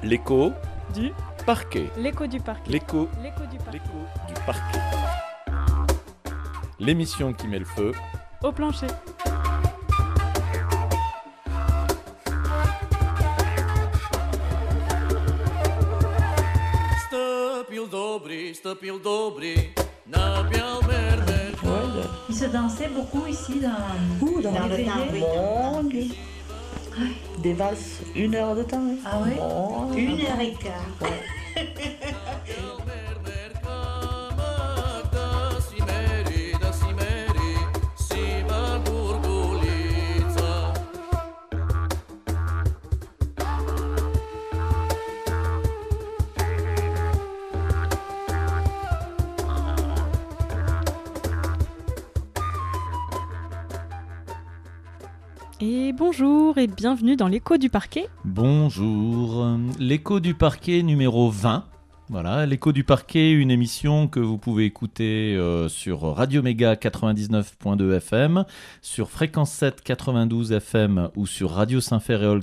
L'écho du parquet. L'écho du parquet. L'écho du parquet. du parquet. L'émission qui met le feu Au plancher. Stăpil dobri, Nabial mermer. Il se dansait beaucoup ici dans le les temps. veillées. Mon Dieu. Des valses, 1 heure de temps. Hein. Ah oui? Mon Dieu. 1h15. Mermer camak da simeri, Sima Gurgulița. Et bonjour et bienvenue dans l'écho du parquet. Bonjour, l'écho du parquet numéro 20. Voilà, l'écho du parquet, une émission que vous pouvez écouter sur Radio Méga 99.2 FM, sur Fréquence 7 92 FM ou sur Radio Saint-Ferréol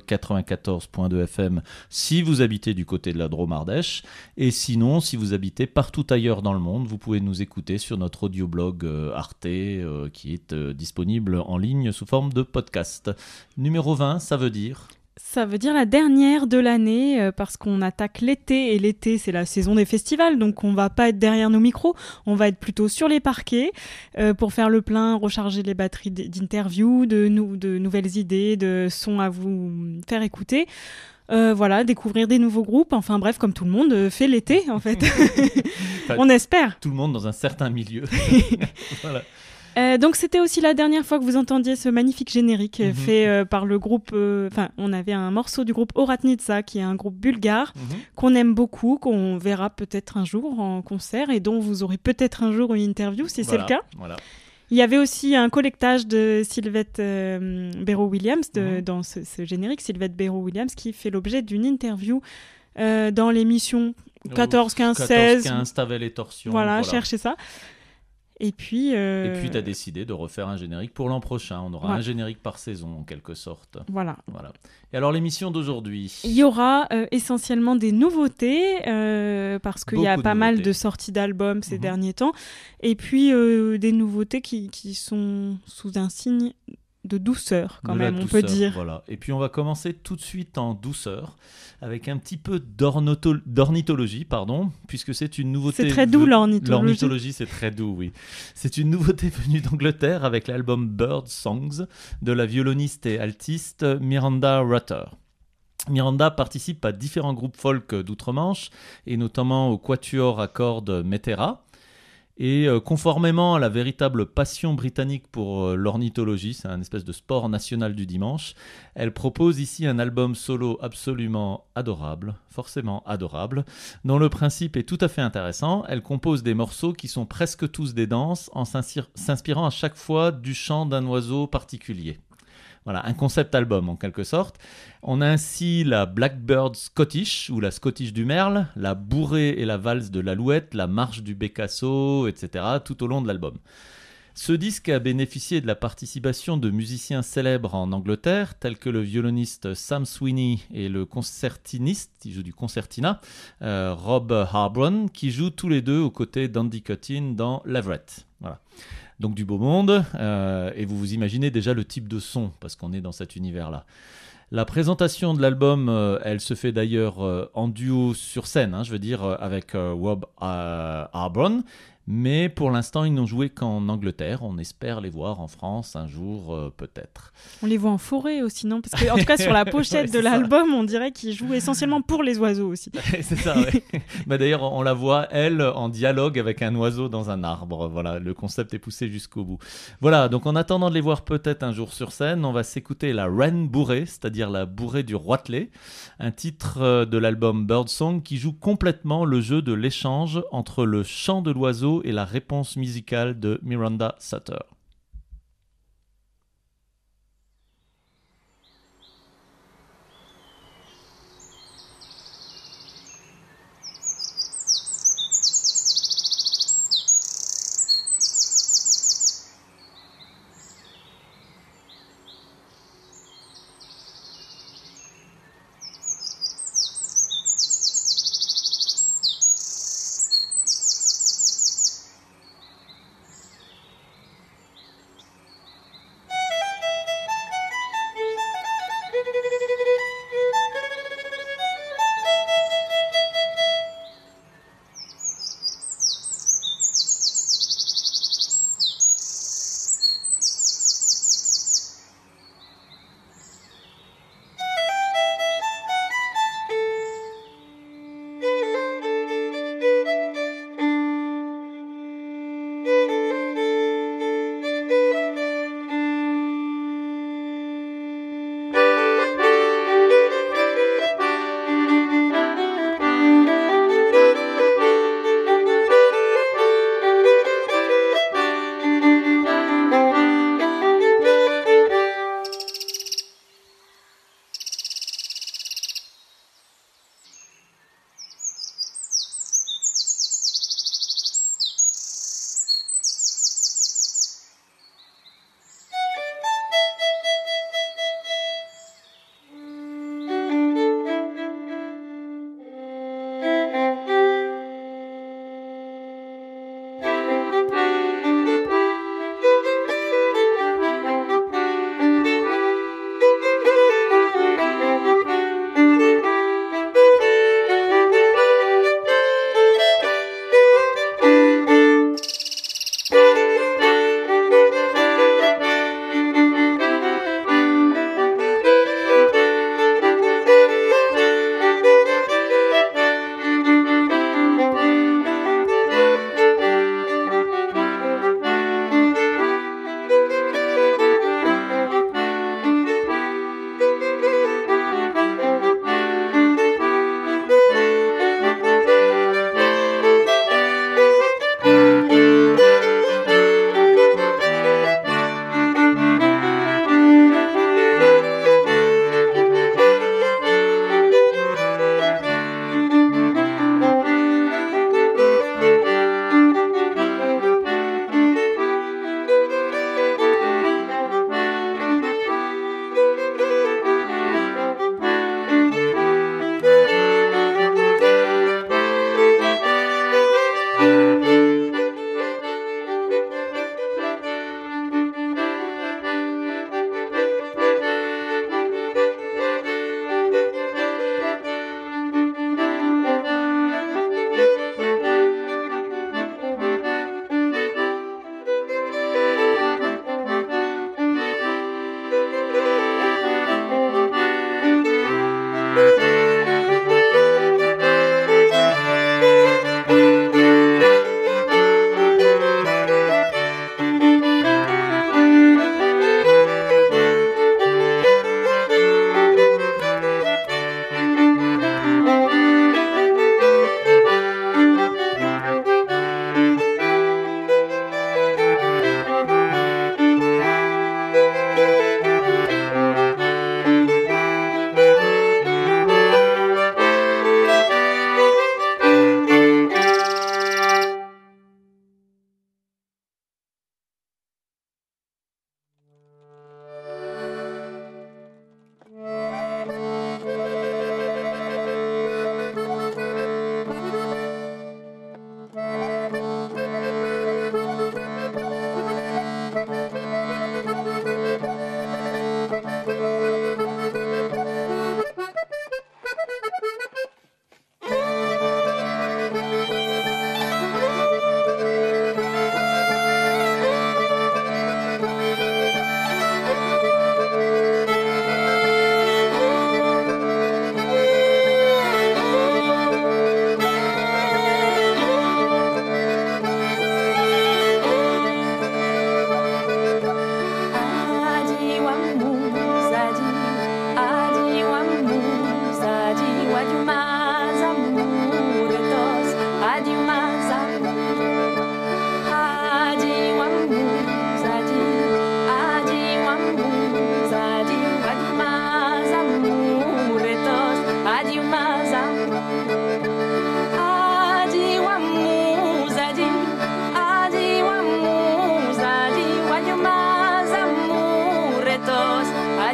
94.2 FM si vous habitez du côté de la Drôme-Ardèche. Et sinon, si vous habitez partout ailleurs dans le monde, vous pouvez nous écouter sur notre audioblog Arte qui est disponible en ligne sous forme de podcast. Numéro 20, ça veut dire... Ça veut dire la dernière de l'année parce qu'on attaque l'été et l'été c'est la saison des festivals, donc on va pas être derrière nos micros, on va être plutôt sur les parquets pour faire le plein, recharger les batteries d'interviews, de nouvelles idées, de sons à vous faire écouter. Voilà, découvrir des nouveaux groupes, enfin bref, comme tout le monde fait l'été en fait. Enfin, on espère. Tout le monde dans un certain milieu. Voilà. Donc c'était aussi la dernière fois que vous entendiez ce magnifique générique fait par le groupe, on avait un morceau du groupe Oratnitsa qui est un groupe bulgare qu'on aime beaucoup, qu'on verra peut-être un jour en concert et dont vous aurez peut-être un jour une interview si c'est le cas. Voilà. Il y avait aussi un collectage de Sylvette Béraud-Williams dans ce générique, Sylvette Béraud-Williams qui fait l'objet d'une interview dans l'émission 14, 15, 16. 15, Tavel et Torsion. Voilà, cherchez ça. Et puis tu as décidé de refaire un générique pour l'an prochain. On aura un générique par saison, en quelque sorte. Voilà. Et alors, l'émission d'aujourd'hui ? Il y aura essentiellement des nouveautés, parce qu'il y a pas mal de sorties d'albums ces derniers temps. Et puis, des nouveautés qui sont sous un signe de douceur, quand même, on peut dire. Voilà. Et puis, on va commencer tout de suite en douceur, avec un petit peu d'ornithologie, puisque c'est une nouveauté... C'est très doux, l'ornithologie. L'ornithologie, c'est très doux, oui. C'est une nouveauté venue d'Angleterre avec l'album Bird Songs de la violoniste et altiste Miranda Rutter. Miranda participe à différents groupes folk d'outre-Manche, et notamment au quatuor à cordes Metera. Et conformément à la véritable passion britannique pour l'ornithologie, c'est un espèce de sport national du dimanche, elle propose ici un album solo absolument adorable, forcément adorable, dont le principe est tout à fait intéressant. Elle compose des morceaux qui sont presque tous des danses en s'inspirant à chaque fois du chant d'un oiseau particulier. Voilà, un concept album en quelque sorte. On a ainsi la Blackbird Scottish, ou la Scottish du merle, la bourrée et la valse de l'alouette, la marche du bécasso, etc., tout au long de l'album. Ce disque a bénéficié de la participation de musiciens célèbres en Angleterre, tels que le violoniste Sam Sweeney et le concertiniste, qui joue du concertina, Rob Harbron, qui jouent tous les deux aux côtés d'Andy Cuttin dans Leverett. Voilà. Donc du beau monde, et vous vous imaginez déjà le type de son, parce qu'on est dans cet univers-là. La présentation de l'album, elle se fait d'ailleurs en duo sur scène, avec Rob Harbron, mais pour l'instant, ils n'ont joué qu'en Angleterre. On espère les voir en France un jour, peut-être. On les voit en forêt aussi, non ? Parce que, en tout cas, sur la pochette de l'album, on dirait qu'ils jouent essentiellement pour les oiseaux aussi. C'est ça, oui. D'ailleurs, on la voit, elle, en dialogue avec un oiseau dans un arbre. Voilà, le concept est poussé jusqu'au bout. Voilà, donc en attendant de les voir peut-être un jour sur scène, on va s'écouter la Wren bourrée, c'est-à-dire la bourrée du roitelet, un titre de l'album Birdsong qui joue complètement le jeu de l'échange entre le chant de l'oiseau et la réponse musicale de Miranda Rutter.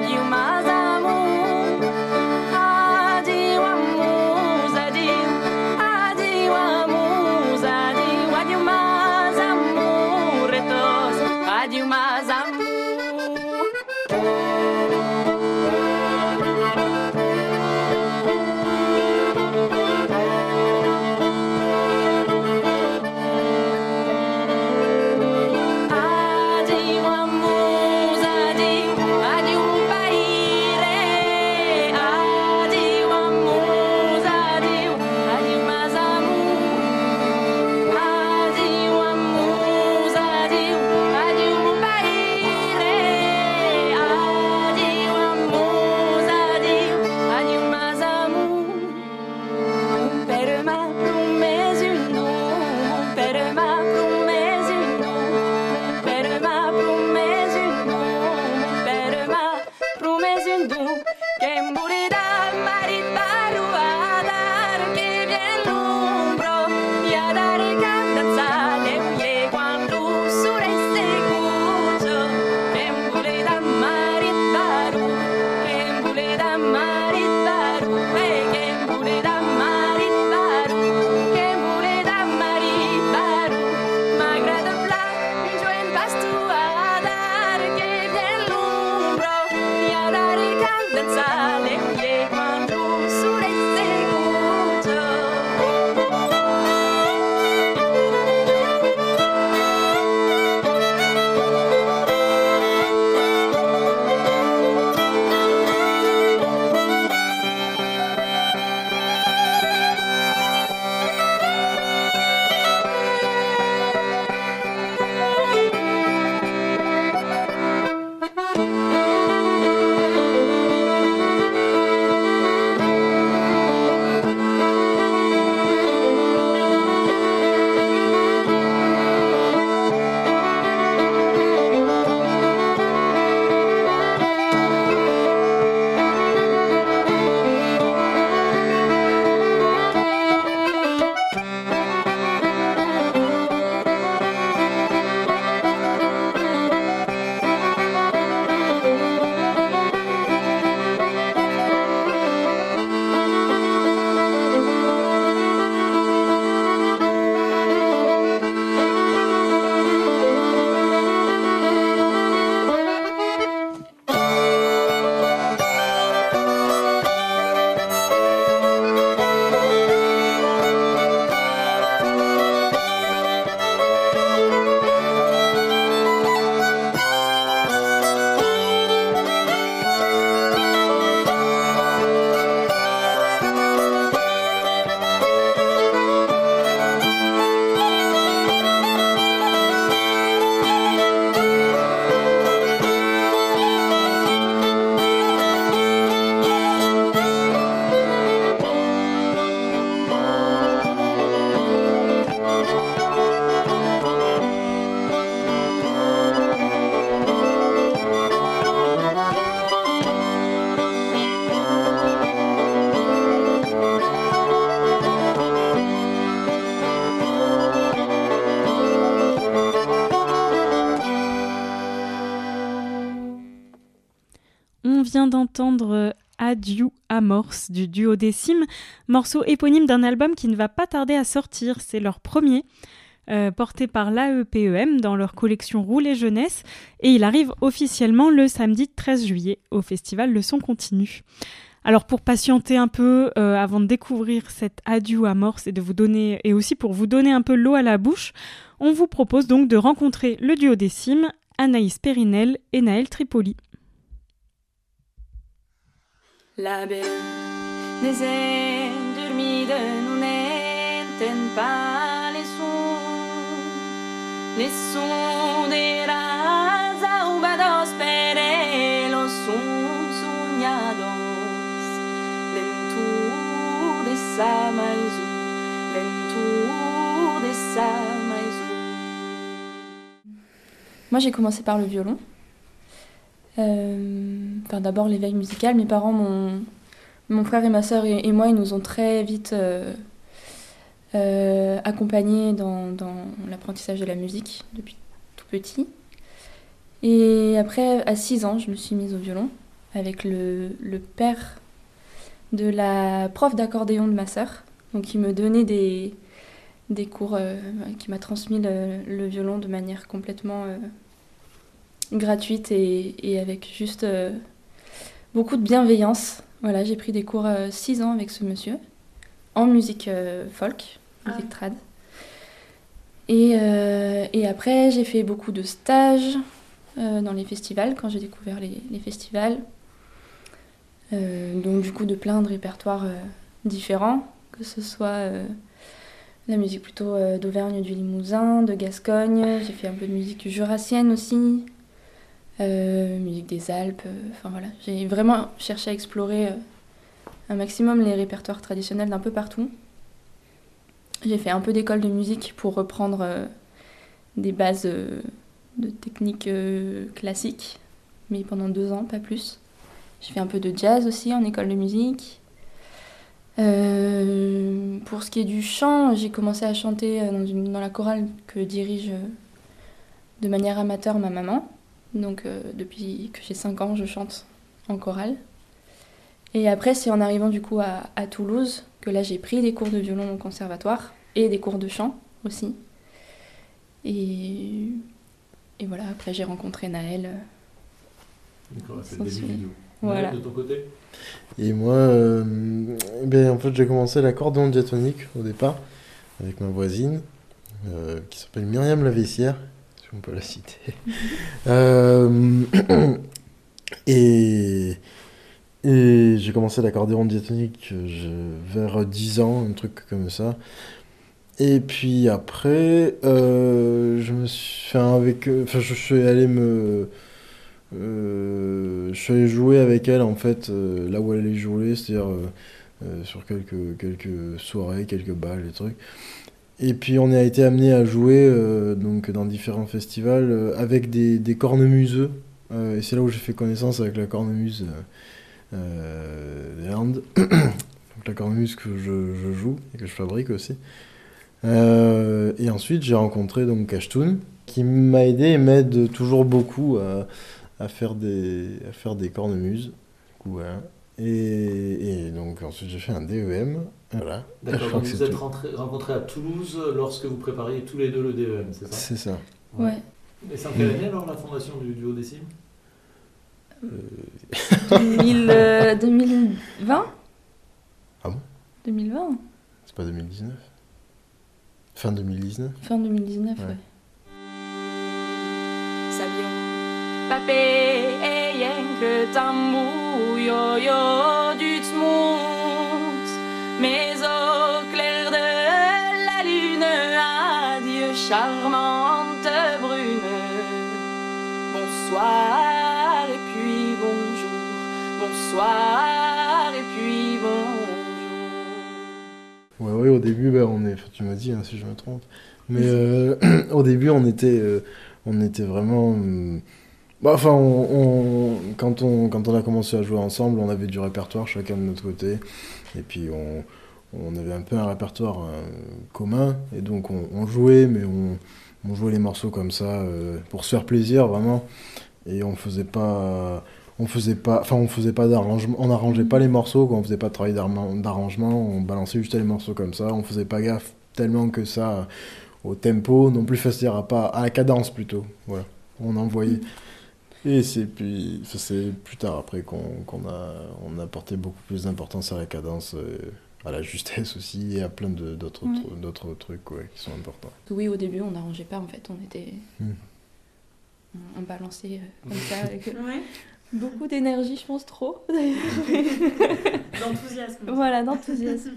On vient d'entendre Adieu Amorce du duo Décime, morceau éponyme d'un album qui ne va pas tarder à sortir. C'est leur premier, porté par l'AEPEM dans leur collection Roulet Jeunesse, et il arrive officiellement le samedi 13 juillet au festival Le Son Continu. Alors pour patienter un peu avant de découvrir cet Adieu Amorce et aussi pour vous donner un peu l'eau à la bouche, on vous propose donc de rencontrer le duo Décime, Anaïs Périnel et Naël Tripoli. La belle des endormida non entend pas les sons des rasa ubados per los sons soñados lentour de sa maison lentour de sa maison. Moi j'ai commencé par le violon. D'abord l'éveil musical. Mes parents, mon frère et ma sœur et moi, ils nous ont très vite accompagnés dans l'apprentissage de la musique depuis tout petit. Et après, à 6 ans, je me suis mise au violon. avec le père de la prof d'accordéon de ma sœur. Donc il me donnait des cours, qui m'a transmis le violon de manière complètement gratuite et avec juste beaucoup de bienveillance. Voilà, j'ai pris des cours 6 ans avec ce monsieur, en musique folk, musique trad. Et après, j'ai fait beaucoup de stages dans les festivals, quand j'ai découvert les festivals. Donc du coup, de plein de répertoires différents, que ce soit la musique plutôt d'Auvergne, du Limousin, de Gascogne. J'ai fait un peu de musique jurassienne aussi, musique des Alpes. Enfin voilà, j'ai vraiment cherché à explorer un maximum les répertoires traditionnels d'un peu partout. J'ai fait un peu d'école de musique pour reprendre des bases de techniques classiques, mais pendant 2 ans, pas plus. J'ai fait un peu de jazz aussi en école de musique. Pour ce qui est du chant, j'ai commencé à chanter dans la chorale que dirige de manière amateur ma maman. Donc depuis que j'ai 5 ans, je chante en chorale. Et après, c'est en arrivant du coup à Toulouse que là j'ai pris des cours de violon au conservatoire et des cours de chant aussi. Et voilà, après j'ai rencontré Naël. D'accord, c'est le début du duo. Voilà. De ton côté ? Et moi, en fait, j'ai commencé l'accordéon diatonique au départ avec ma voisine qui s'appelle Myriam Laveissière, si on peut la citer. Et j'ai commencé l'accordéon diatonique vers 10 ans, un truc comme ça. Et puis après, je suis allé jouer avec elle en fait, là où elle allait jouer, c'est-à-dire sur quelques soirées, quelques balles, des trucs. Et puis on a été amené à jouer donc dans différents festivals avec des cornemuseux. Et c'est là où j'ai fait connaissance avec la cornemuse des Landes. Donc la cornemuse que je joue et que je fabrique aussi. Et ensuite j'ai rencontré donc Kashtoun qui m'a aidé et m'aide toujours beaucoup à faire des cornemuses. Du coup, voilà. Et donc ensuite j'ai fait un DEM. Voilà. D'accord, donc vous êtes rencontrés à Toulouse lorsque vous prépariez tous les deux le DEM, c'est ça ? C'est ça. Ouais. Et c'est en quelle année alors la fondation du duo des Cimes ? 2020 Ah bon ? 2020 C'est pas 2019 ? Fin 2019 ? Fin 2019, ouais. Sabio Papé que tambour yo yo du tmout mais au clair de la lune adieu charmante brune bonsoir et puis bonjour bonsoir et puis bonjour. Ouais, au début tu m'as dit si je me trompe, mais au début on était vraiment quand on a commencé à jouer ensemble, on avait du répertoire chacun de notre côté, et puis on avait un peu un répertoire commun, et donc on jouait, mais on jouait les morceaux comme ça pour se faire plaisir vraiment, et on faisait pas d'arrangement, on n'arrangeait pas les morceaux, on faisait pas de travail d'arrangement, on balançait juste les morceaux comme ça, on faisait pas gaffe tellement que ça au tempo, non plus, c'est-à-dire à la cadence plutôt, voilà, on envoyait. Et c'est plus tard après qu'on a porté beaucoup plus d'importance à la cadence, à la justesse aussi, et à plein d'autres trucs qui sont importants. Oui, au début on n'arrangeait pas en fait, on était on balançait comme ça avec beaucoup d'énergie, je pense trop D'enthousiasme. Voilà, d'enthousiasme.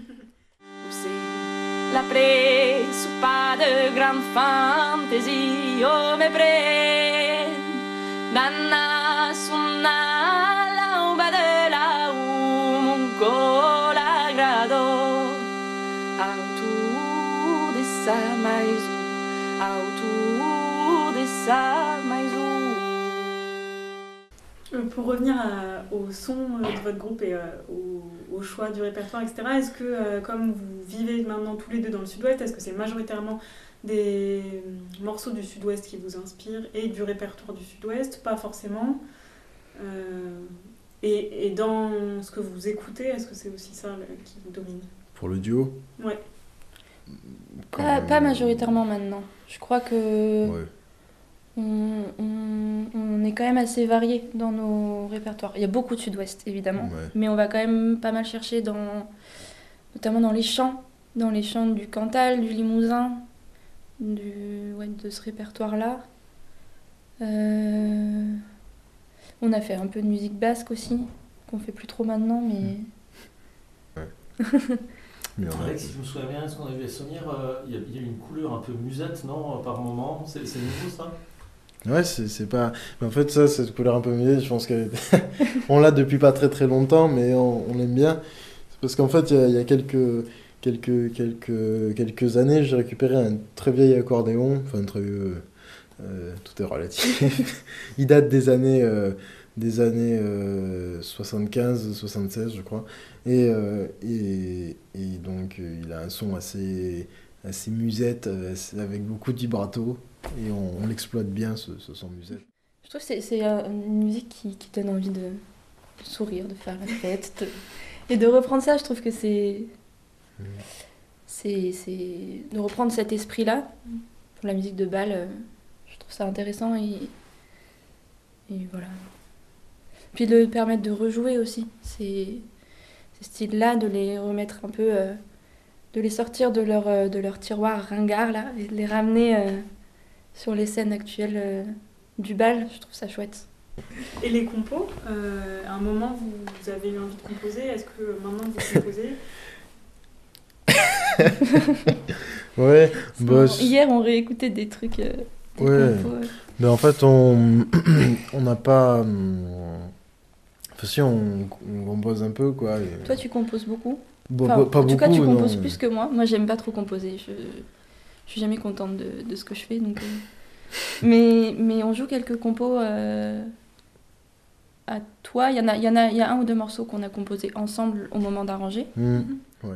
La presse pas de grande fantaisie oh me prenne Danna sunna l'auba de la mon colagrado autour de sa maison autour de sa maison. Pour revenir au son de votre groupe et au choix du répertoire, etc., est-ce que, comme vous vivez maintenant tous les deux dans le sud-ouest, est-ce que c'est majoritairement des morceaux du sud-ouest qui vous inspirent et du répertoire du sud-ouest ? Pas forcément. Et Et dans ce que vous écoutez, est-ce que c'est aussi ça qui domine? Pour le duo? Ouais. Pas majoritairement maintenant. Je crois que Ouais. on est quand même assez varié dans nos répertoires. Il y a beaucoup de sud-ouest, évidemment, Ouais. mais on va quand même pas mal chercher notamment dans les chants du Cantal, du Limousin, de ce répertoire-là. On a fait un peu de musique basque aussi, qu'on fait plus trop maintenant, mais... Mais on a- Alex, si je me souviens bien, est-ce qu'on avait Sonir, il y a une couleur un peu musette, non, par moment, c'est nouveau ça? Ouais, c'est pas. Mais en fait, ça, cette couleur un peu musette, je pense qu'elle est- on l'a depuis pas très très longtemps, mais on l'aime bien. C'est parce qu'en fait, il y a quelques années, j'ai récupéré un très vieil accordéon, enfin très vieux, tout est relatif. Il date des années 75, 76, je crois. Et donc, il a un son assez musette, avec beaucoup de vibrato. Et on l'exploite bien, ce son musette. Je trouve que c'est une musique qui donne envie de sourire, de faire la fête. Et de reprendre ça, je trouve que c'est de reprendre cet esprit-là pour la musique de bal. Je trouve ça intéressant et voilà. Puis de permettre de rejouer aussi ces styles-là, de les remettre un peu, de les sortir de leur tiroir ringard là, et de les ramener sur les scènes actuelles du bal. Je trouve ça chouette. Et les compos, à un moment vous avez eu envie de composer, est-ce que maintenant vous composez? Ouais, bah, Hier on réécoutait des trucs. Des ouais. compos, Mais en fait, on n'a pas. Enfin, si, on compose un peu, quoi. Et... Toi tu composes beaucoup? Bon, Enfin, pas en tout cas beaucoup, tu composes non. plus que moi. Moi j'aime pas trop composer. Je suis jamais contente de ce que je fais. Donc, mais on joue quelques compos à toi. Il y a un ou deux morceaux qu'on a composés ensemble au moment d'arranger. Ouais.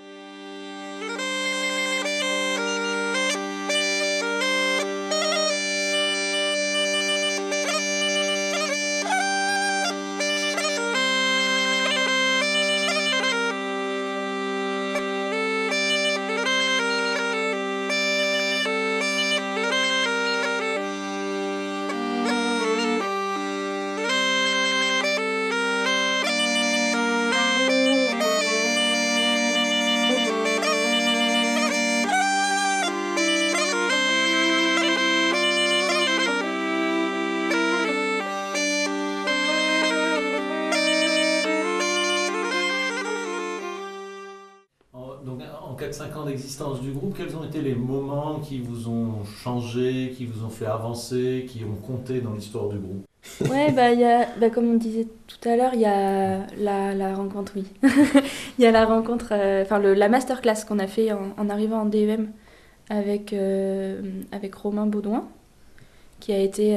Donc en 4-5 ans d'existence du groupe, quels ont été les moments qui vous ont changé, qui vous ont fait avancer, qui ont compté dans l'histoire du groupe? Ouais, comme on disait tout à l'heure, il y a la rencontre, oui. Il y a la rencontre, la masterclass qu'on a fait en arrivant en DEM avec Romain Baudouin, qui a été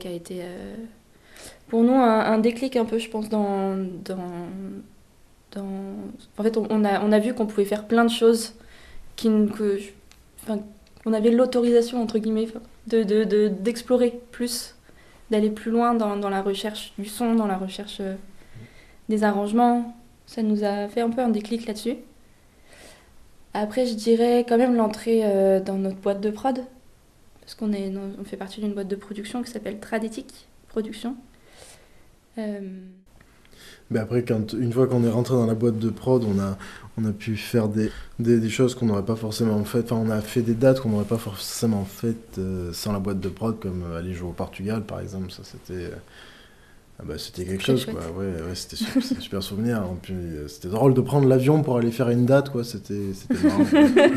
pour nous un déclic un peu, je pense, en fait, on a vu qu'on pouvait faire plein de choses, on avait l'autorisation, entre guillemets, d'explorer plus, d'aller plus loin dans la recherche du son, dans la recherche des arrangements. Ça nous a fait un peu un déclic là-dessus. Après, je dirais quand même l'entrée dans notre boîte de prod, parce qu'on fait partie d'une boîte de production qui s'appelle Traditique Production. Mais après, une fois qu'on est rentré dans la boîte de prod, on a pu faire des choses qu'on n'aurait pas forcément faites. Enfin, on a fait des dates qu'on n'aurait pas forcément faites sans la boîte de prod, comme aller jouer au Portugal, par exemple. Ça, c'était quelque chose, quoi. Ouais, c'était un super souvenir. Et puis, c'était drôle de prendre l'avion pour aller faire une date, quoi. C'était marrant.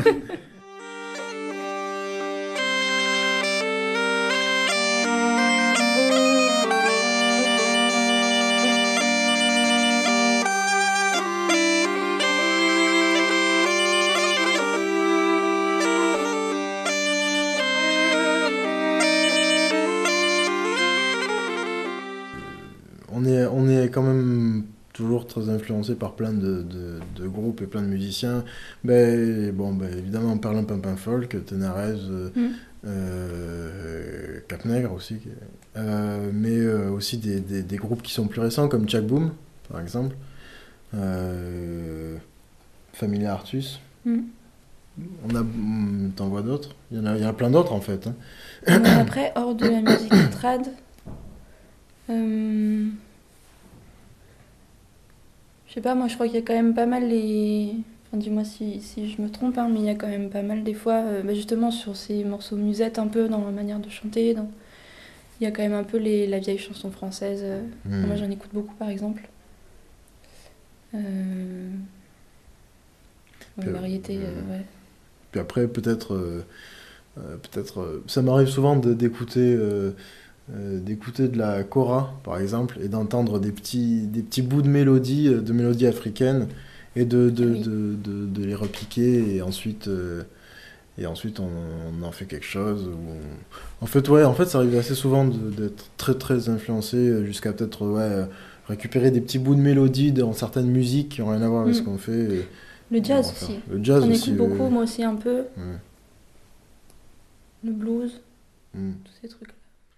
On est quand même toujours très influencé par plein de groupes et plein de musiciens. Évidemment, Perlin Pimpin Folk, Ténarez, Cap Nègre aussi. Mais aussi des groupes qui sont plus récents, comme Tchak Boom, par exemple. Familia Artus. T'en vois d'autres? Il y en a plein d'autres en fait. Hein. Après, hors de la musique trad, je sais pas, moi je crois qu'il y a quand même pas mal les. Enfin, dis-moi si je me trompe, hein, mais il y a quand même pas mal des fois, justement sur ces morceaux musettes un peu dans la manière de chanter, il y a quand même un peu la vieille chanson française. Moi j'en écoute beaucoup par exemple. Variété, ouais. Puis après, peut-être, ça m'arrive souvent d'écouter de la kora, par exemple, et d'entendre des petits bouts de mélodie africaines, et de les repiquer, et ensuite on en fait quelque chose. En fait, ça arrive assez souvent d'être très très influencé, jusqu'à peut-être récupérer des petits bouts de mélodie dans certaines musiques qui n'ont rien à voir avec ce qu'on fait. Le jazz aussi. Le jazz J'en aussi, écoute beaucoup, moi aussi un peu. Le blues, tous ces trucs-là.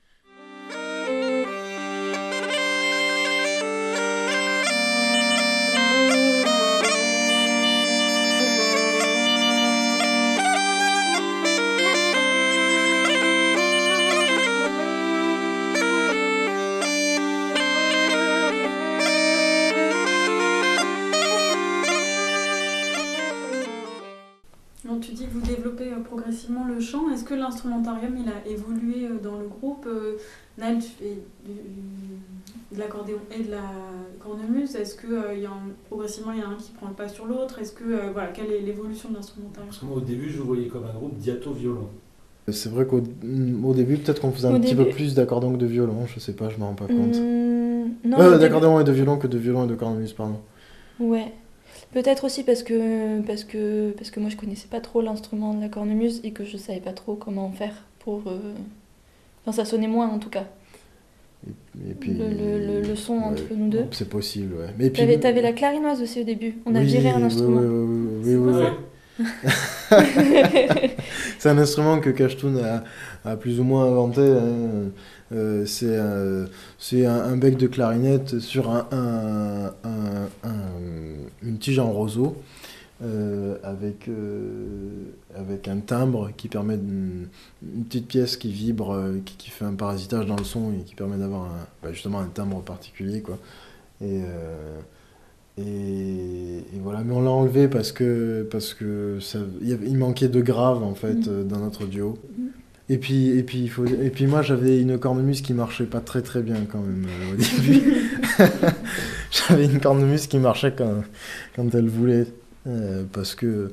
Alors, tu dis que vous développez progressivement le chant. Est-ce que l'instrumentarium il a évolué dans le groupe? Naël, tu fais de l'accordéon et de la cornemuse. Est-ce que progressivement il y a un qui prend le pas sur l'autre? Est-ce que quelle est l'évolution de l'instrumentarium? Parce que moi au début je vous voyais comme un groupe diato-violon. C'est vrai qu'au début, peut-être qu'on faisait un petit peu plus d'accordéon que de violon, je sais pas, je m'en rends pas compte. Non, d'accordéon et de violon que de violon et de cornemuse, pardon. Ouais. Peut-être aussi parce que moi je connaissais pas trop l'instrument de la cornemuse et que je savais pas trop comment faire pour. Enfin, ça sonnait moins en tout cas. Et puis, le son entre nous deux. C'est possible, ouais. Mais T'avais la clarinoise aussi au début. On a viré un instrument. Oui. C'est un instrument que Kashtoun a plus ou moins inventé. Hein. C'est un bec de clarinette sur une tige en roseau, avec un timbre qui permet une petite pièce qui vibre, qui fait un parasitage dans le son et qui permet d'avoir justement un timbre particulier, quoi. Et voilà, mais on l'a enlevé parce que il manquait de grave en fait dans notre duo. Et puis moi j'avais une cornemuse qui marchait pas très très bien quand même au début. J'avais une cornemuse qui marchait quand elle voulait, parce que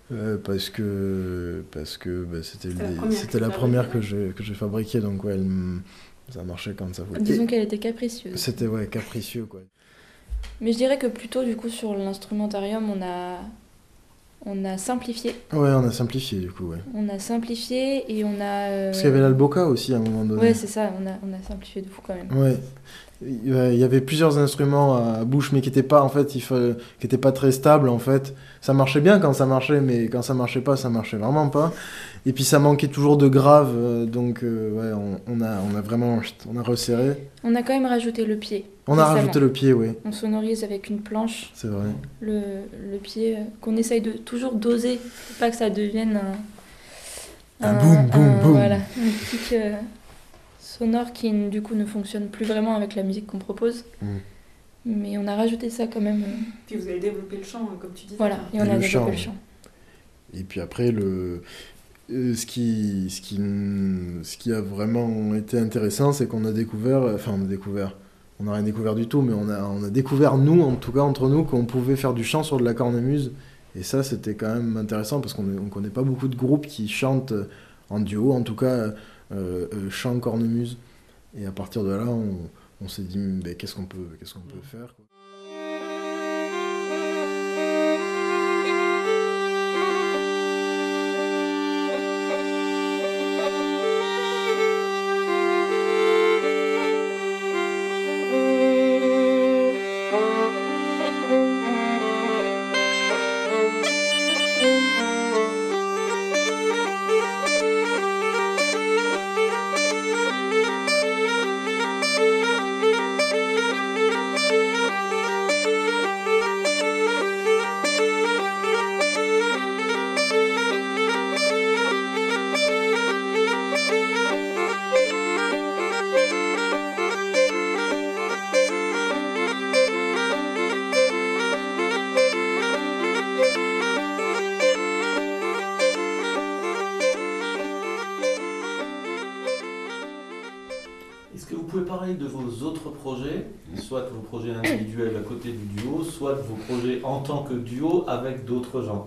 c'était la première que j'ai fabriquée, donc ouais, ça marchait quand ça voulait. Disons qu'elle était capricieuse. C'était capricieux, quoi. Mais je dirais que plutôt du coup sur l'instrumentarium on a simplifié. Ouais, on a simplifié du coup, ouais. On a simplifié et on a... Parce qu'il y avait l'alboca aussi à un moment donné. Ouais, c'est ça, on a simplifié de fou quand même. Ouais. Il y avait plusieurs instruments à bouche, mais qui n'étaient pas, en fait, qui étaient pas très stables, en fait. Ça marchait bien quand ça marchait, mais quand ça marchait pas, ça marchait vraiment pas. Et puis ça manquait toujours de grave, donc ouais, on a resserré. On a quand même rajouté le pied. On a rajouté le pied, oui. On sonorise avec une planche. C'est vrai. Le pied qu'on essaye de toujours doser, pour pas que ça devienne un boum, boum, boum. Voilà, une kick sonore qui du coup ne fonctionne plus vraiment avec la musique qu'on propose. Mais on a rajouté ça quand même. Puis vous avez développé le chant, comme tu disais. Voilà, et on a développé le chant. Et puis après, ce qui a vraiment été intéressant, c'est qu'on a découvert, on n'a rien découvert du tout, mais on a découvert, nous, en tout cas entre nous, qu'on pouvait faire du chant sur de la cornemuse. Et ça, c'était quand même intéressant, parce qu'on ne connaît pas beaucoup de groupes qui chantent en duo, en tout cas chant cornemuse. Et à partir de là, on s'est dit, qu'est-ce qu'on peut faire, quoi. détails de vos autres projets, soit vos projets individuels à côté du duo, soit vos projets en tant que duo avec d'autres gens.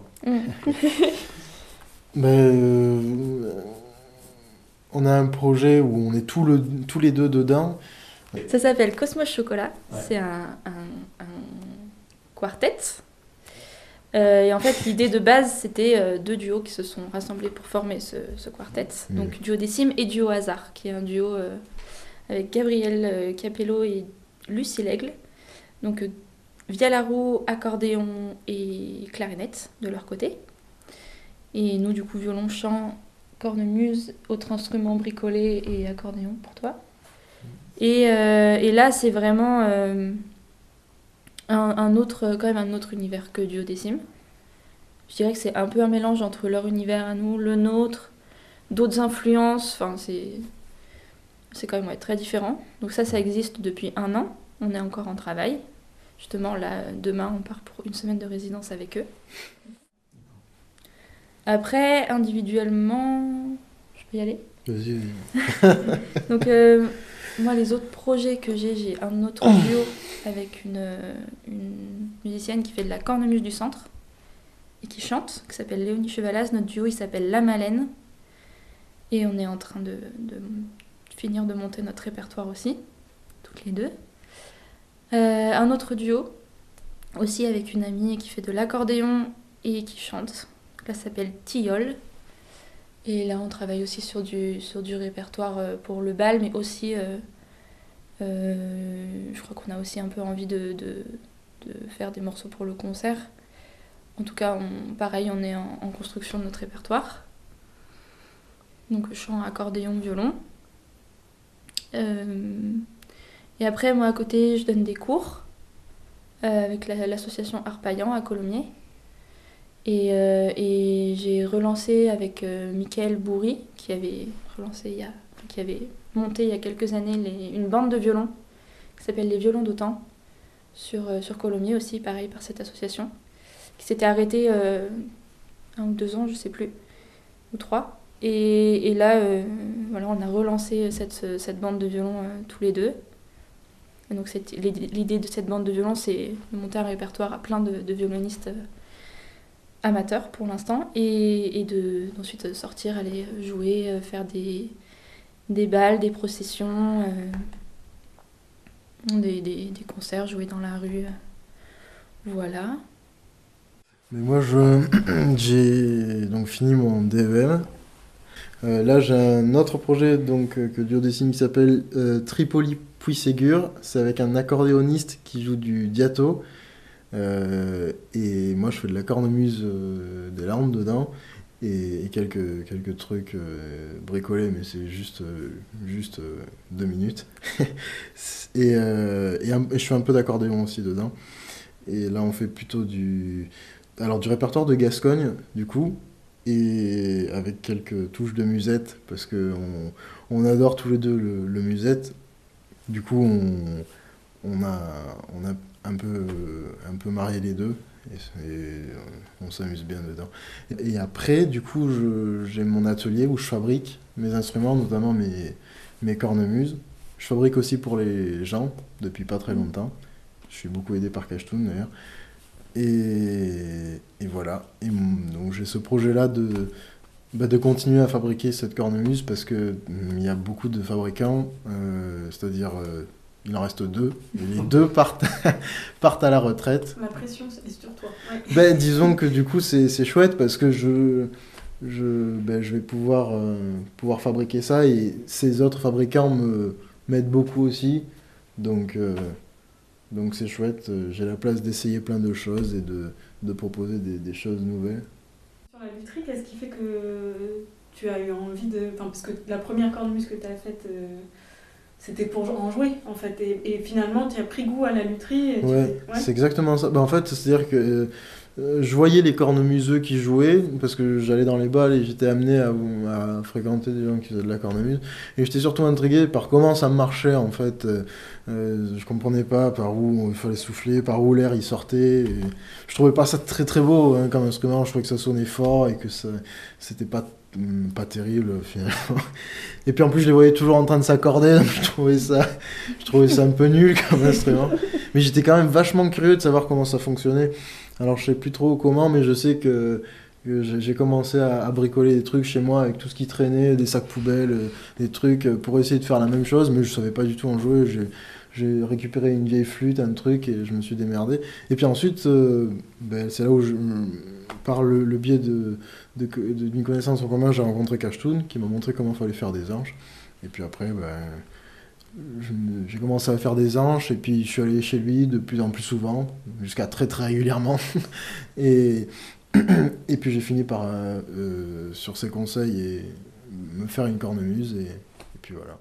On a un projet où on est tous les deux dedans. Ça s'appelle Cosmos Chocolat. Ouais. C'est un quartet. Et en fait, l'idée de base, c'était 2 duos qui se sont rassemblés pour former ce quartet. Donc, duo Décime et duo Hasard, qui est un duo avec Gabriel Capello et Lucie Lègle. Donc, via la roue, accordéon et clarinette de leur côté. Et nous, du coup, violon, chant, cornemuse, autres instruments bricolés et accordéon pour toi. Et là, c'est vraiment un autre univers que Duo Décime. Je dirais que c'est un peu un mélange entre leur univers à nous, le nôtre, d'autres influences. Enfin, c'est quand même très différent. Donc ça existe depuis 1 an. On est encore en travail. Justement, là, demain, on part pour une semaine de résidence avec eux. Après, individuellement, je peux y aller ? Vas-y. Donc, moi, les autres projets que j'ai un autre duo avec une musicienne qui fait de la cornemuse du centre et qui chante, qui s'appelle Léonie Chevalas. Notre duo, il s'appelle La Malène. Et on est en train de finir de monter notre répertoire aussi, toutes les deux. Un autre duo, aussi avec une amie qui fait de l'accordéon et qui chante. Là, ça s'appelle Tilleul. Et là, on travaille aussi sur du répertoire pour le bal, mais aussi, je crois qu'on a aussi un peu envie de faire des morceaux pour le concert. En tout cas, pareil, on est en construction de notre répertoire. Donc, chant, accordéon, violon. Et après, moi, à côté, je donne des cours avec l'association Arpaillant à Colomiers. Et j'ai relancé avec Mickaël Bourri, qui avait monté il y a quelques années une bande de violon qui s'appelle Les Violons d'Autan sur Colomiers aussi, pareil, par cette association, qui s'était arrêtée 1 ou 2 ans, je sais plus, ou 3. Et là, voilà, on a relancé cette bande de violon tous les deux. Et donc l'idée de cette bande de violon, c'est de monter un répertoire à plein de violonistes amateurs pour l'instant, et d'ensuite sortir, aller jouer, faire des balles, des processions, des concerts, jouer dans la rue. Voilà. Mais moi, j'ai donc fini mon DEM. Là, j'ai un autre projet que Duo Décime qui s'appelle Tripoli Puy-Ségur. C'est avec un accordéoniste qui joue du diato. Et moi, je fais de la cornemuse, des larmes dedans, et quelques trucs bricolés, mais c'est juste 2 minutes. et je fais un peu d'accordéon aussi dedans. Et là, on fait plutôt du répertoire de Gascogne, du coup, et avec quelques touches de musette, parce qu'on adore tous les deux le musette. Du coup, on a un peu marié les deux, et on s'amuse bien dedans. Et après, du coup, j'ai mon atelier où je fabrique mes instruments, notamment mes cornemuses. Je fabrique aussi pour les gens depuis pas très longtemps. Je suis beaucoup aidé par Cachetoun d'ailleurs. Et voilà. Et donc j'ai ce projet-là de continuer à fabriquer cette cornemuse, parce que il y a beaucoup de fabricants, c'est-à-dire il en reste 2. Et les 2 partent à la retraite. La pression est sur toi. Ouais. Ben, disons que du coup c'est chouette, parce que je vais pouvoir fabriquer ça, et ces autres fabricants m'aident beaucoup aussi. Donc c'est chouette, j'ai la place d'essayer plein de choses et de proposer des choses nouvelles. Sur la lutherie, qu'est-ce qui fait que tu as eu envie de... Enfin, parce que la première cornemuse que tu as faite, c'était pour en jouer, en fait. Et finalement, tu as pris goût à la lutherie. Ouais, c'est exactement ça. En fait, c'est-à-dire que je voyais les cornemuseux qui jouaient, parce que j'allais dans les balles et j'étais amené à fréquenter des gens qui faisaient de la cornemuse. Et j'étais surtout intrigué par comment ça marchait, en fait. Je comprenais pas par où il fallait souffler, par où l'air il sortait. Et je trouvais pas ça très très beau hein, comme instrument. Je trouvais que ça sonnait fort et que c'était pas terrible finalement. Et puis en plus je les voyais toujours en train de s'accorder, donc je trouvais ça un peu nul comme instrument. Mais j'étais quand même vachement curieux de savoir comment ça fonctionnait. Alors je sais plus trop comment, mais je sais que j'ai commencé à bricoler des trucs chez moi avec tout ce qui traînait, des sacs poubelles, des trucs pour essayer de faire la même chose, mais je savais pas du tout en jouer. J'ai récupéré une vieille flûte, un truc, et je me suis démerdé. Et puis ensuite, c'est là où par le biais d'une connaissance en commun, j'ai rencontré Cashtoon, qui m'a montré comment il fallait faire des anches. Et puis après, j'ai commencé à faire des anches, et puis je suis allé chez lui de plus en plus souvent, jusqu'à très très régulièrement. Et puis j'ai fini par, sur ses conseils, me faire une cornemuse, et puis voilà.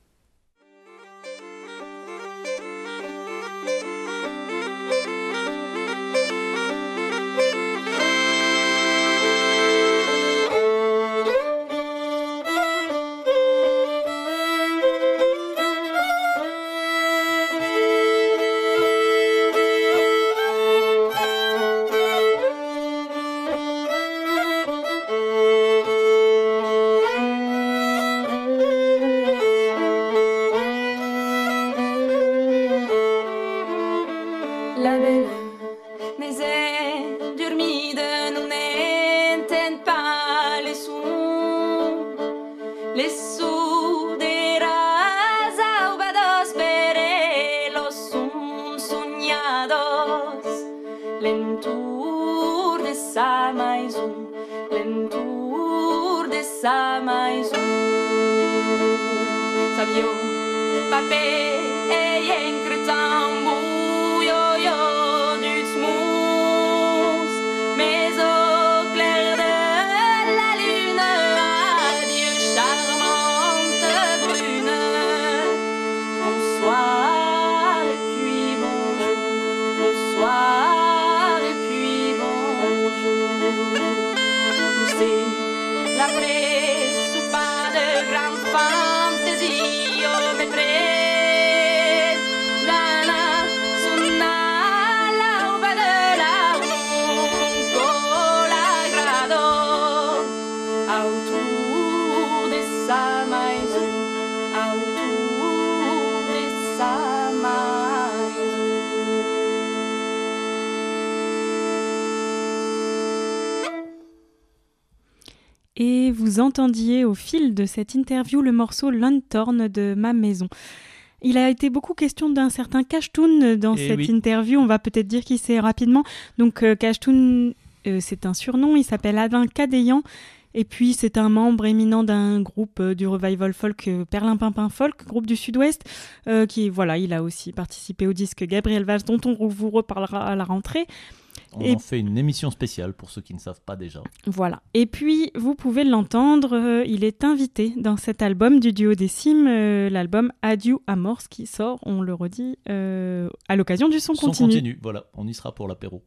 La belle mais è dormida, non entende pas les sons de rasa ubados per los son soñados, l'entour de sa maison, l'entour de sa maison. Sabio, papé et encretambo. Et vous entendiez au fil de cette interview le morceau Lanthorn de Ma Maison. Il a été beaucoup question d'un certain Cashtoon dans cette interview. On va peut-être dire qui c'est rapidement. Donc Cashtoon, c'est un surnom. Il s'appelle Alain Cadéan. Et puis c'est un membre éminent d'un groupe du revival folk Perlimpinpin Folk, groupe du Sud-Ouest, il a aussi participé au disque Gabriel Valls, dont on vous reparlera à la rentrée. On en fait une émission spéciale pour ceux qui ne savent pas déjà. Voilà. Et puis, vous pouvez l'entendre, il est invité dans cet album du duo des Cimes, l'album Adieu Amorce, qui sort, on le redit, à l'occasion du Son Continu. Son Continu, voilà, on y sera pour l'apéro.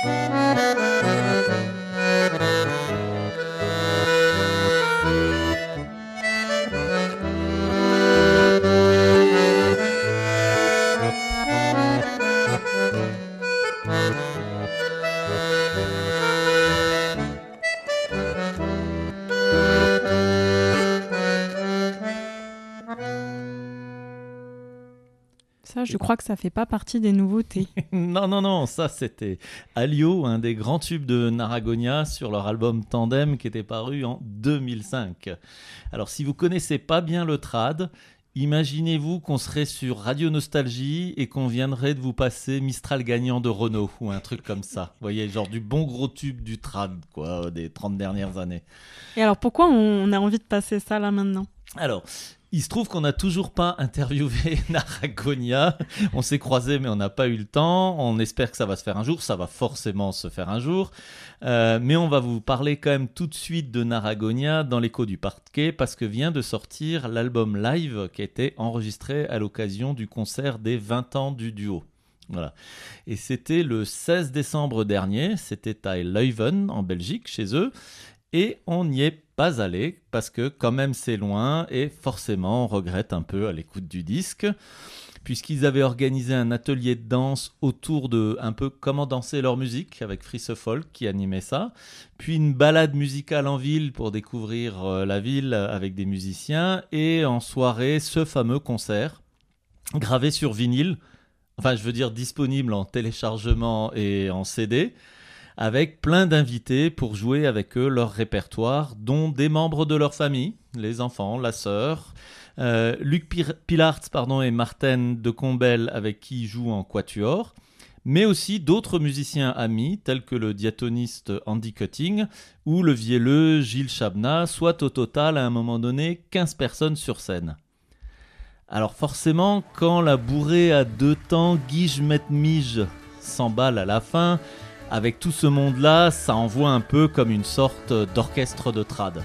Ça, je crois que ça fait pas partie des nouveautés. Non, ça c'était Alio, un des grands tubes de Naragonia sur leur album Tandem qui était paru en 2005. Alors si vous connaissez pas bien le trad, imaginez-vous qu'on serait sur Radio Nostalgie et qu'on viendrait de vous passer Mistral gagnant de Renault ou un truc comme ça. Vous voyez, genre du bon gros tube du trad, quoi, des 30 dernières années. Et alors pourquoi on a envie de passer ça là maintenant ? Alors, il se trouve qu'on n'a toujours pas interviewé Naragonia. On s'est croisés, mais on n'a pas eu le temps. On espère que ça va se faire un jour. Ça va forcément se faire un jour. Mais on va vous parler quand même tout de suite de Naragonia dans l'écho du parquet parce que vient de sortir l'album live qui a été enregistré à l'occasion du concert des 20 ans du duo. Voilà. Et c'était le 16 décembre dernier. C'était à Leuven, en Belgique, chez eux. Et on n'y est pas allé parce que quand même c'est loin et forcément on regrette un peu à l'écoute du disque puisqu'ils avaient organisé un atelier de danse autour de un peu comment danser leur musique avec Frise Folk qui animait ça, puis une balade musicale en ville pour découvrir la ville avec des musiciens et en soirée ce fameux concert gravé sur vinyle, enfin je veux dire disponible en téléchargement et en CD avec plein d'invités pour jouer avec eux leur répertoire, dont des membres de leur famille, les enfants, la sœur, Luc Pilartz et Martijn de Combel avec qui ils jouent en quatuor, mais aussi d'autres musiciens amis tels que le diatoniste Andy Cutting ou le vielleux Gilles Chabna, soit au total à un moment donné 15 personnes sur scène. Alors forcément, quand la bourrée à deux temps Guige Met Mige s'emballe à la fin, avec tout ce monde-là, ça envoie un peu comme une sorte d'orchestre de trad.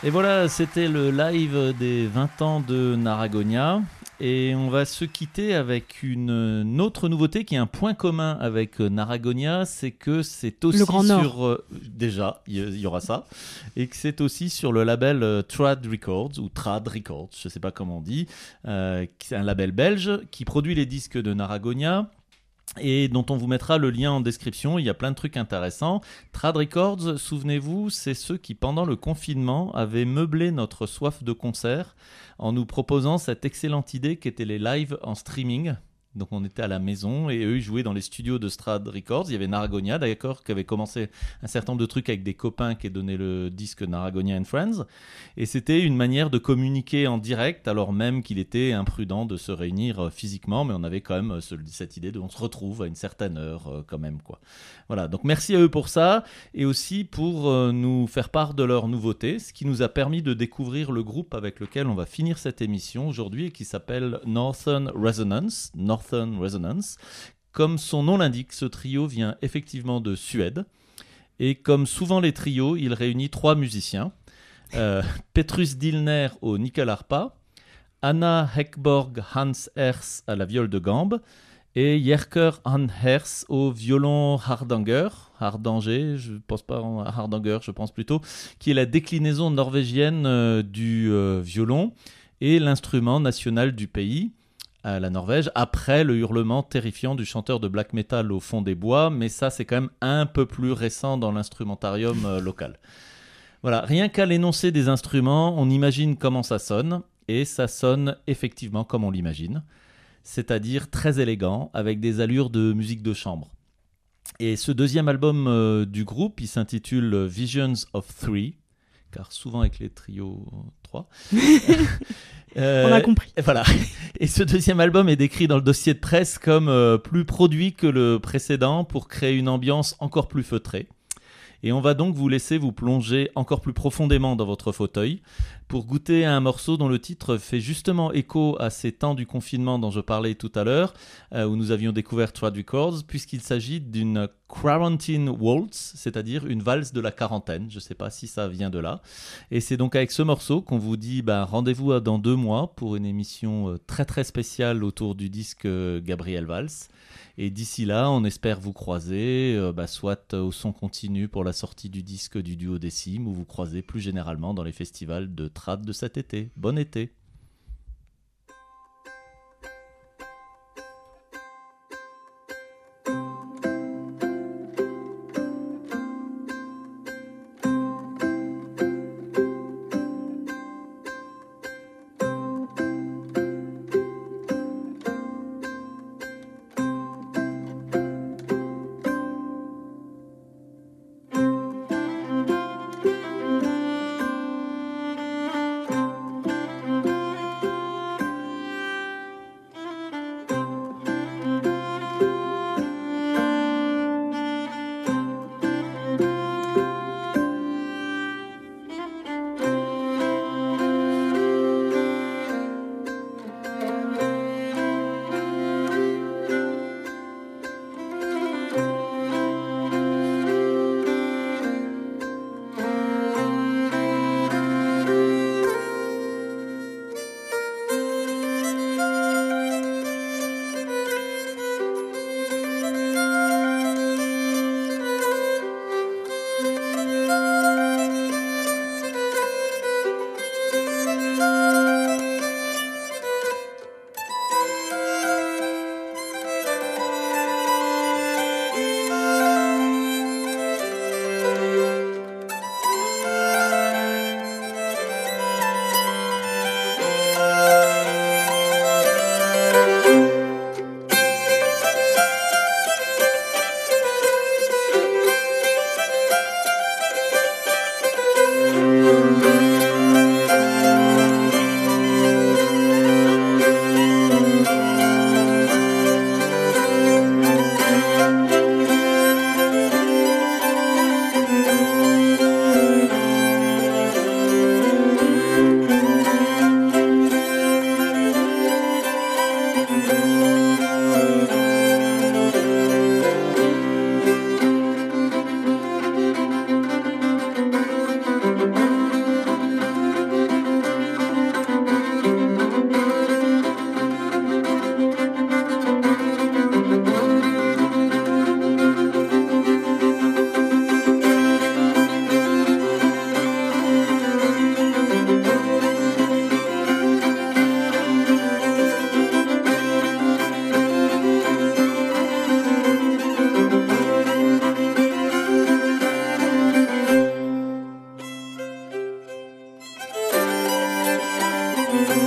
Et voilà, c'était le live des 20 ans de Naragonia. Et on va se quitter avec une autre nouveauté qui est un point commun avec Naragonia, c'est que c'est aussi Le Grand Nord. sur... déjà, il y aura ça. Et que c'est aussi sur le label Trad Records, ou Trad Records, je ne sais pas comment on dit. C'est un label belge qui produit les disques de Naragonia. Et dont on vous mettra le lien en description. Il y a plein de trucs intéressants. Trad Records, souvenez-vous, c'est ceux qui, pendant le confinement, avaient meublé notre soif de concert en nous proposant cette excellente idée qu'étaient les lives en streaming. Donc on était à la maison et eux ils jouaient dans les studios de Trad Records. Il y avait Naragonia d'accord qui avait commencé un certain nombre de trucs avec des copains qui donnaient le disque Naragonia and Friends. Et c'était une manière de communiquer en direct alors même qu'il était imprudent de se réunir physiquement. Mais on avait quand même cette idée de on se retrouve à une certaine heure quand même quoi. Voilà, donc merci à eux pour ça et aussi pour nous faire part de leurs nouveautés. Ce qui nous a permis de découvrir le groupe avec lequel on va finir cette émission aujourd'hui et qui s'appelle Northern Resonance. Comme son nom l'indique, ce trio vient effectivement de Suède. Et comme souvent les trios, il réunit 3 musiciens. Petrus Dillner au nickel-harpa, Anna Heckborg Hans Hers à la viole de gambe et Jerker Han Hers au violon Hardanger, je pense pas à Hardanger, je pense plutôt, qui est la déclinaison norvégienne du violon et l'instrument national du pays. À la Norvège, après le hurlement terrifiant du chanteur de black metal au fond des bois, mais ça c'est quand même un peu plus récent dans l'instrumentarium local. Voilà, rien qu'à l'énoncé des instruments, on imagine comment ça sonne, et ça sonne effectivement comme on l'imagine, c'est-à-dire très élégant, avec des allures de musique de chambre. Et ce deuxième album du groupe, il s'intitule Visions of Three, car souvent avec les trios 3... On a compris. Voilà. Et ce deuxième album est décrit dans le dossier de presse comme plus produit que le précédent pour créer une ambiance encore plus feutrée. Et on va donc vous laisser vous plonger encore plus profondément dans votre fauteuil pour goûter à un morceau dont le titre fait justement écho à ces temps du confinement dont je parlais tout à l'heure, où nous avions découvert Trad Records, puisqu'il s'agit d'une Quarantine Waltz, c'est-à-dire une valse de la quarantaine. Je ne sais pas si ça vient de là. Et c'est donc avec ce morceau qu'on vous dit rendez-vous dans 2 mois pour une émission très très spéciale autour du disque Gabriel Valls. Et d'ici là, on espère vous croiser, soit au son continu pour la sortie du disque du duo Décime, ou vous croiser plus généralement dans les festivals de trad de cet été. Bon été! Thank you.